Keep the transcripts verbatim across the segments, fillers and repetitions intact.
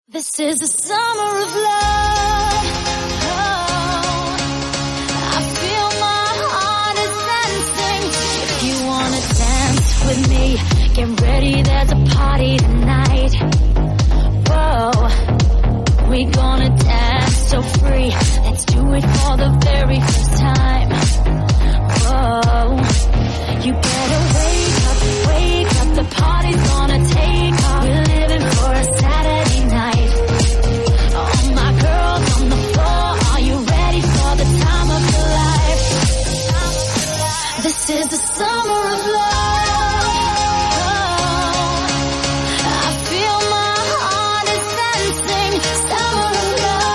This is the summer of love. Oh, I feel my heart is dancing. If you wanna dance with me, get ready, there's a party tonight. Whoa, we gonna dance so free. Let's do it for the very first time. Whoa, you better wake up, wake up, the party's gonna take off. We're living for a Saturday night. All my girls on the floor, are you ready for the time of your life? This is the summer of love. I feel my heart is dancing. Summer of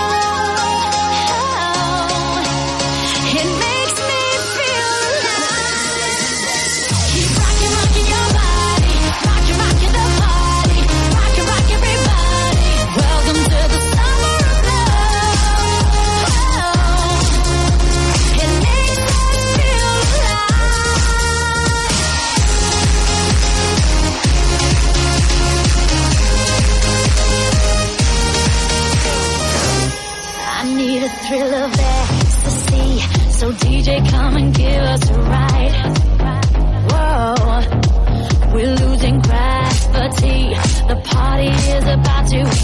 love. It makes me feel alive. Keep rocking, rocking your body. Rocking, rocking the party. Rocking, rock everybody. Welcome to the summer of love. It makes us feel alive. I need a thrill of ecstasy, so D J come and give us a ride. Whoa, we're losing gravity, the party is about to